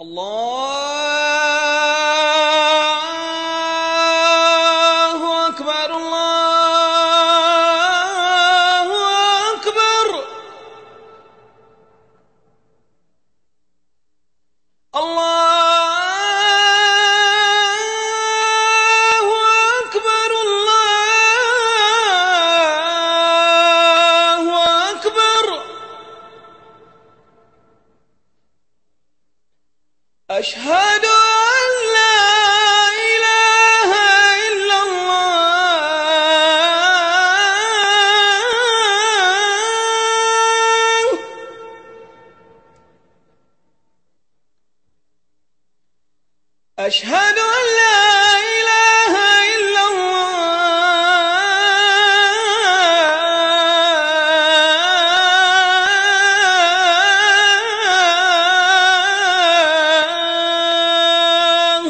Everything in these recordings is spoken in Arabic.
الله أكبر الله أكبر. الله أكبر الله أكبر. أشهد أن لا إله إلا الله. أشهد أن لا إله إلا الله.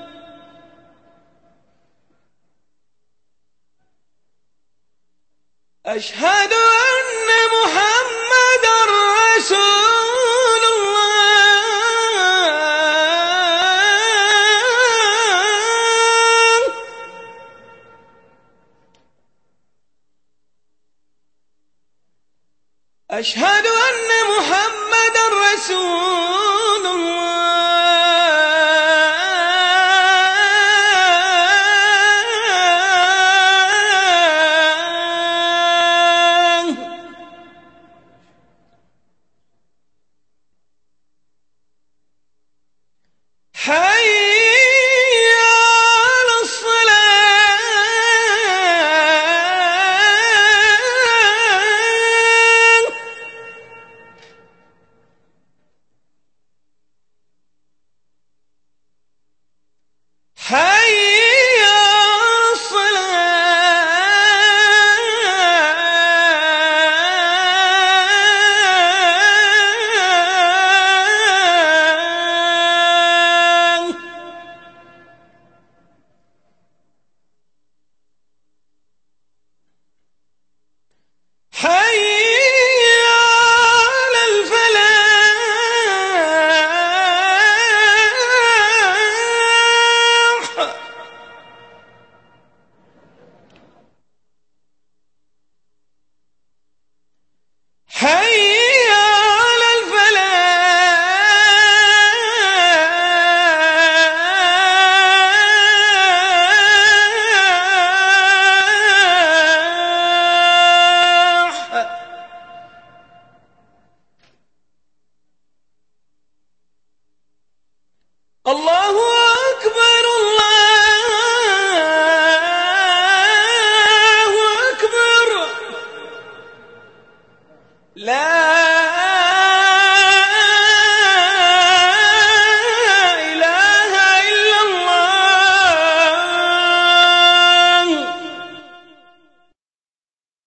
أشهد أن محمدًا رسول الله. أشهد أن محمدًا رسول الله. حي على الصلاة. حي على الصلاة. حي على الفلاح. حي على الفلاح. الله